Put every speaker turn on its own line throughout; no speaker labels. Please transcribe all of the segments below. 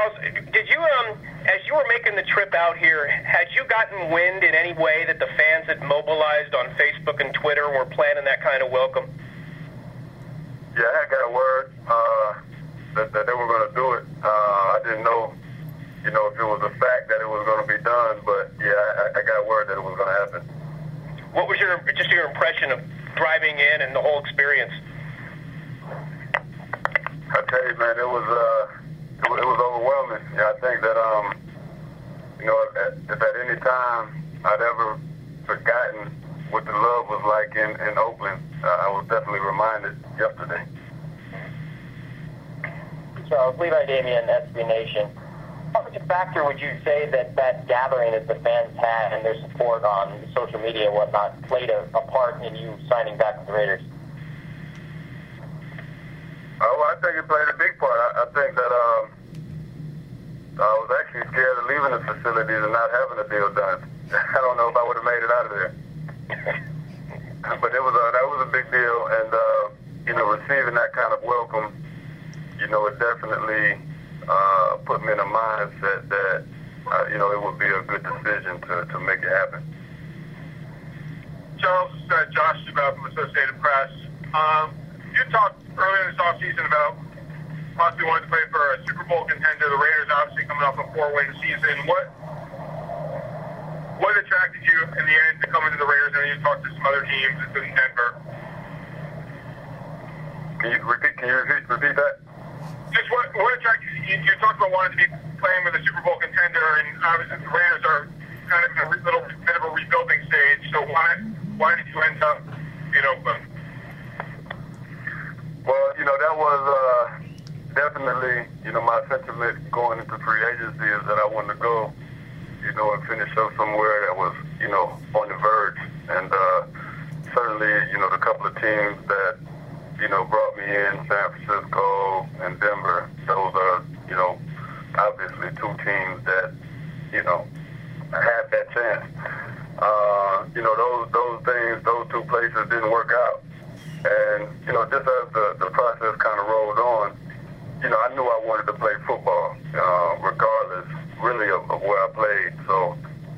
Charles, did you, as you were making the trip out here, had you gotten wind in any way that the fans had mobilized on Facebook and Twitter and were planning that kind of welcome?
Yeah, I got word that they were going to do it. I didn't know, if it was a fact that it was going to be done, but yeah, I got word that it was going to happen.
What was your impression of driving in and the whole experience?
I tell you, man, it was overwhelming. Yeah, I think that if at any time I'd ever forgotten what the love was like in Oakland, I was definitely reminded yesterday.
Charles, Levi Damien, SB Nation. What factor would you say that gathering that the fans had and their support on social media and whatnot played a part in you signing back with the Raiders?
Oh, I think it played a big part. I think that I was actually scared of leaving the facilities and not having a deal done. I don't know if I would have made it out of there. But that was a big deal, and receiving that kind of welcome, it definitely put me in a mindset that it would be a good decision to make it happen.
Charles, Josh Dubois from Associated Press. You talked earlier this offseason about possibly wanting to play for a Super Bowl contender. The Raiders obviously coming off a 4-win season. What attracted you in the end to come into the Raiders? And you talked to some other teams in Denver.
Can you repeat that?
Just what attracted you? You talked about wanting to be playing with a Super Bowl contender, and obviously the Raiders are kind of in a little bit of a rebuilding stage. So why did you end up in Oakland?
Well, that was definitely, my sentiment going into free agency is that I wanted to go, and finish up somewhere that was, on the verge. And certainly, the couple of teams that, brought me in, San Francisco and Denver, those are, obviously two teams that, had that chance. Those two places didn't work out. And, just as the process kind of rolled on, I knew I wanted to play football, regardless, really, of where I played. So,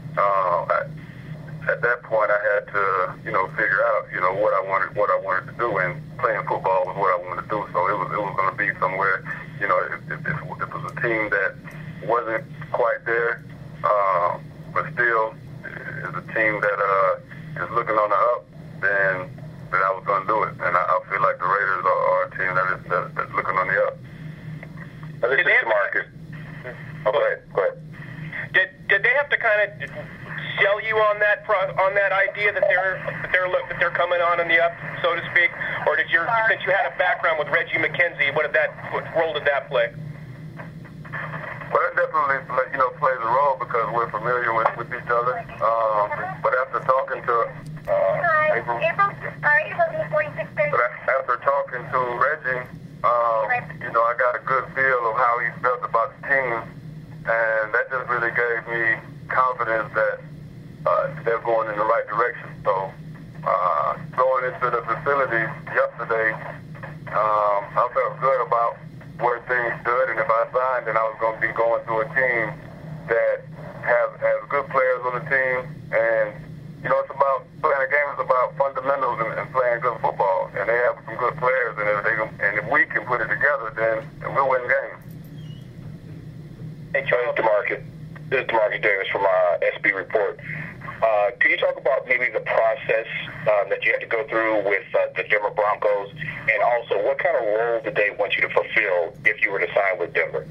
at that point, I had to, figure out, what I wanted to do, and playing football was what I wanted to do. So it was going to be somewhere, if it was a team that wasn't quite there, but still is a team that is looking on the up, then I was going to do it. And I feel like the Raiders are a team that's looking on the up. This is Marcus. Oh, go ahead.
Did they have to kind of sell you on that idea that they're coming on the up, so to speak, or since you had a background with Reggie McKenzie, what role did that play?
Well, it definitely plays a role because we're familiar with each other. But after talking to after talking to Reggie, I got a good feel of how he felt about the team, and that just really gave me confidence that they're going in the right direction. So going into the facility yesterday, I felt good about where things stood, and if I signed, then I was going to be going to a team that has good players on the team, and it's about playing a game is about fundamentals and playing good football, and they have some good players, and if we can put it together, then we'll win games.
Hey, Charles.
This is DeMarcus Davis from SB Report. Can you talk about maybe the process that you had to go through with the Denver Broncos, and also what kind of role did they want you to fulfill if you were to sign with Denver?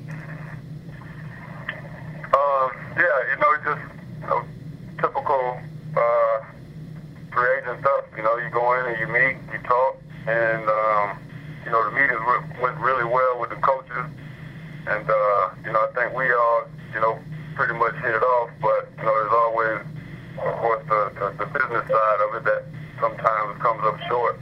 Just typical free agent stuff. You go in and you meet, you talk, and the meetings went really well with the coaches, and I think we all pretty much hit it off. But there's always, of course, the business side of it that sometimes comes up short.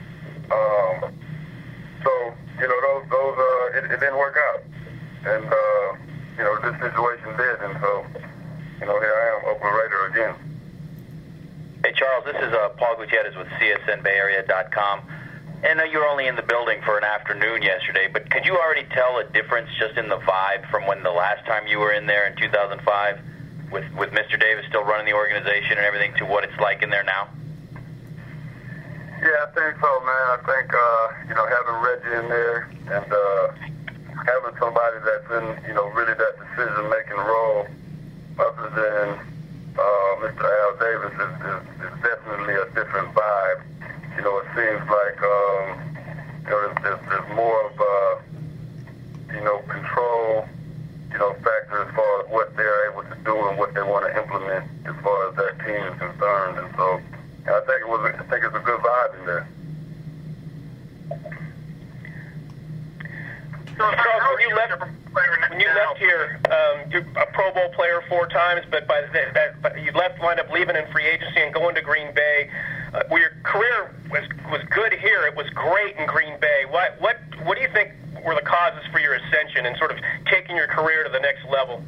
It didn't work out, and this situation did, and so here I am, Oakland Raider again.
Hey Charles, this is Paul Gutierrez with CSNBayArea.com. I know you were only in the building for an afternoon yesterday, but could you already tell a difference just in the vibe from when the last time you were in there in 2005 with Mr. Davis still running the organization and everything to what it's like in there now?
Yeah, I think so, man. I think, having Reggie in there and having somebody that's in, really that decision-making role other than Mr. Al Davis is definitely a different vibe. It seems like, there's more of, control, factor as far as what they're able to do and what they want to implement as far as that team is concerned. And so I think it's a good vibe in there.
Charles, when you left here, you're a Pro Bowl player 4 times, but you wound up leaving in free agency and going to Green Bay. Well, your career was good here. It was great in Green Bay. What do you think were the causes for your ascension and sort of taking your career to the next level?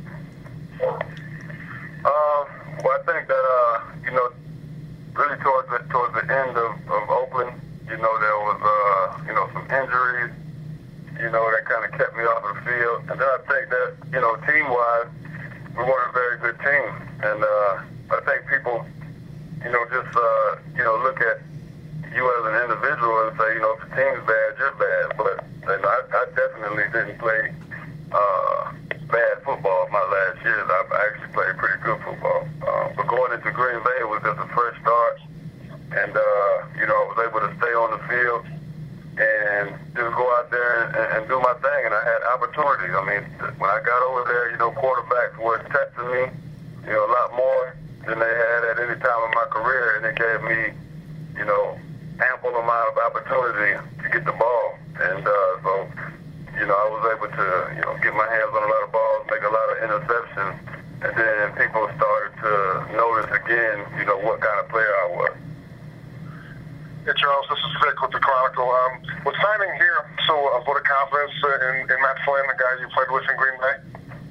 Well, I think that really towards the end of Oakland, there was some injuries, that kind of kept me off of the field. And then I think that team-wise, we weren't a very good team, and I think people just look at you as an individual and say, if the team's bad, you're bad. But I definitely didn't play bad football my last years. I actually played pretty good football. But going into Green Bay, it was just a fresh start. And, I was able to stay on the field and just go out there and do my thing. And I had opportunities. I mean, when I got over there, quarterbacks were testing me, a lot more than they had at any time in my career. And it gave me, ample amount of opportunity to get the ball. And so, I was able to, get my hands on a lot of balls, make a lot of interceptions. And then people started to notice again, what kind of player I was.
Hey, Charles, this is Vic with the Chronicle. With signing here, so a vote of confidence in Matt Flynn, the guy you played with in Green Bay?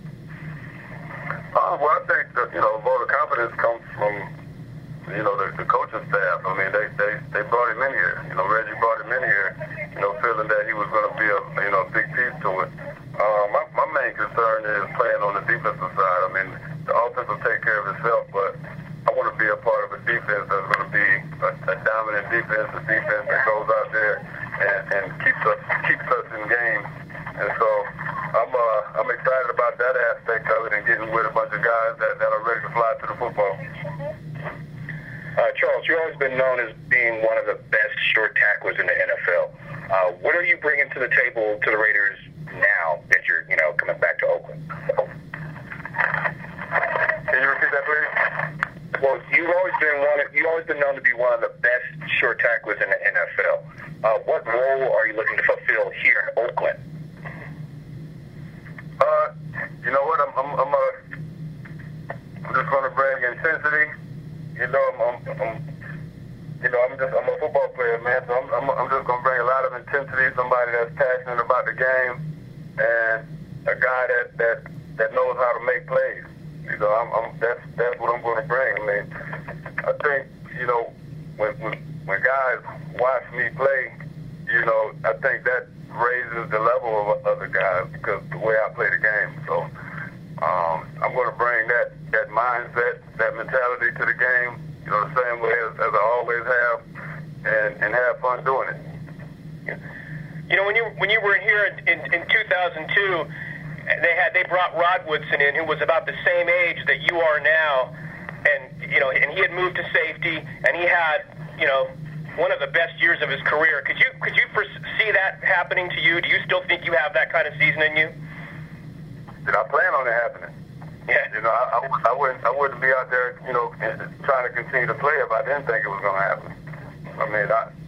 Well, I think that, a vote of confidence comes from, the coaching staff. I mean, they brought him in here. Reggie brought him in here, feeling that he was going to be a big piece to it. My main concern is playing on the defensive side. I mean, the offense will take care of itself, but I want to be a part of a defense that's going to be a dominant defense, a defense that goes out there and keeps us in games. And so I'm excited about that aspect of it and getting with a bunch of guys that are ready to fly to the football.
Charles, you've always been known as being one of the best short tacklers in the NFL. What are you bringing to the table to the Raiders now that you're, coming back to Oakland?
Can you repeat that, please?
Well, you've always been known to be one of the best short tacklers in the NFL. What role are you looking to fulfill here in Oakland?
You know what? I'm just going to bring intensity. I'm a football player, man. So I'm just going to bring a lot of intensity. Somebody that's passionate about the game, and a guy that knows how to make plays. That's what I'm going to bring. I mean, I think when guys watch me play, I think that raises the level of other guys because the way I play the game. So I'm going to bring that mindset, that mentality to the game, the same way as I always have, and have fun doing it.
When you were here in 2002, they brought Rod Woodson in, who was about the same age that you are now, and and he had moved to safety, and he had one of the best years of his career. Could you foresee that happening to you? Do you still think you have that kind of season in you?
Did I plan on it happening?
Yeah.
I wouldn't be out there, trying to continue to play if I didn't think it was going to happen. I mean,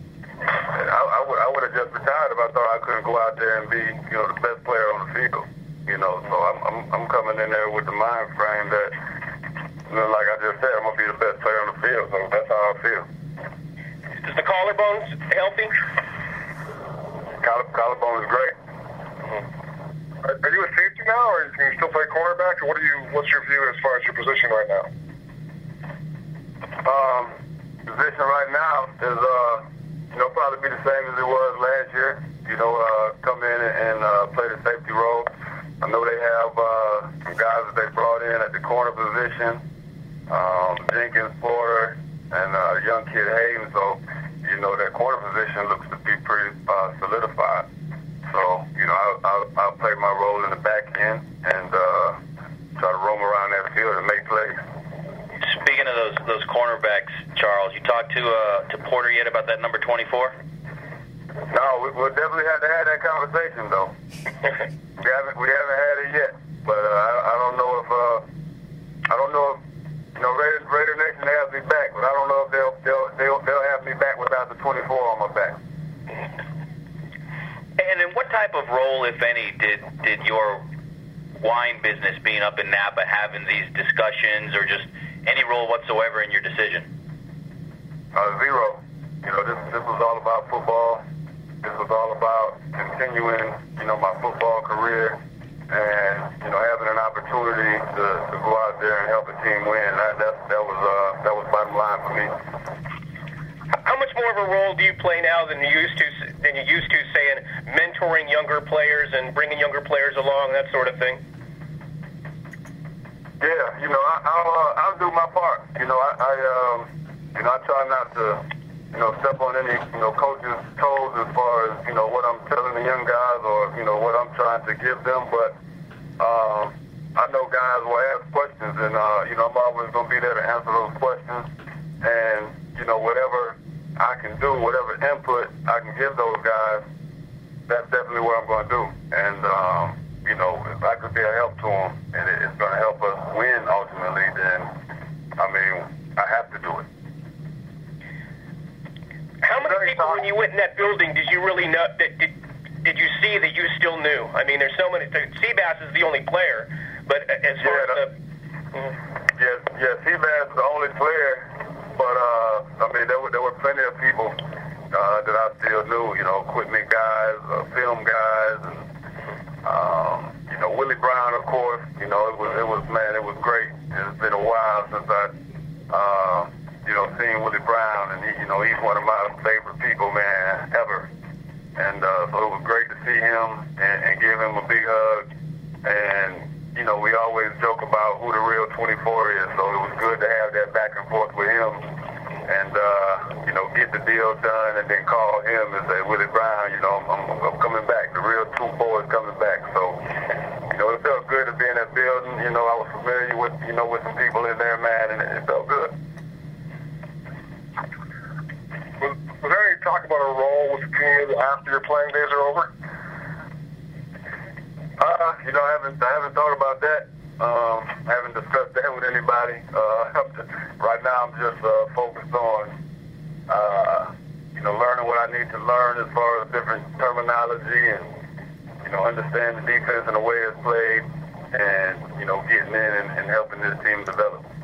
I would have just retired if I thought I couldn't go out there and be, the best player on the field. So I'm coming in there with the mind frame that, like I just said, I'm gonna be the best player on the field. So that's how I feel.
Is the collarbones healthy?
Collarbone is great.
Are you a safety now, or can you still play cornerback, or what's your view as far as your position right now?
Position right now is probably be the same as it was last year. Come in and play the safety role. I know they have some guys that they brought in at the corner position, Jenkins, Porter, and a young kid Hayden. So, that corner position looks to be pretty solidified. So, I'll play my role in the back end and try to roam around that field and make plays.
Speaking of those cornerbacks, Charles, you talked to Porter yet about that number 24?
No, we'll definitely have to have that conversation though. we haven't had it yet, but I don't know if Raider Nation has me back, but I don't know if they'll have me back without the 24 on my back.
And in what type of role, if any, did your wine business being up in Napa have in these discussions, or just any role whatsoever in your decision?
Zero. This was all about football. This was all about continuing, my football career and, having an opportunity to go out there and help a team win. That was bottom line for me.
How much more of a role do you play now than you used to, say, in mentoring younger players and bringing younger players along, that sort of thing?
Yeah, I'll do my part. I try not to, step on any, coach's toes as far as, what I'm telling the young guys or, what I'm trying to give them. But I know guys will ask questions, and, I'm always going to be there to answer those questions. And, whatever I can do, whatever input I can give those guys, that's definitely what I'm going to do. And, if I could be a help to them and it's going to help us win ultimately, then, I have to do it.
How many people, when you went in that building, did you really know, did you see that you still knew? There's so many. Seabass is the only player, but as far as
Seabass is the only player, but there were plenty of people that I still knew. Equipment guys, film guys, and Willie Brown, of course. It was great. It's been a while since I seen Willie Brown, and he's one of my favorite people, man, ever. And so it was great to see him and give him a big hug. And we always joke about who the real 24 is, so it was good to have that back and forth with him and get the deal done and then call him and say, Willie Brown, I'm coming back. The real 2-4 is coming back. So it felt good to be in that building. I was familiar with with some people in there, man, and it felt good.
Was there any talk about a role with the team after your playing days are over?
I haven't thought about that. I haven't discussed that with anybody. Right now, I'm just focused on, learning what I need to learn as far as different terminology and, understand the defense and the way it's played and, getting in and helping this team develop.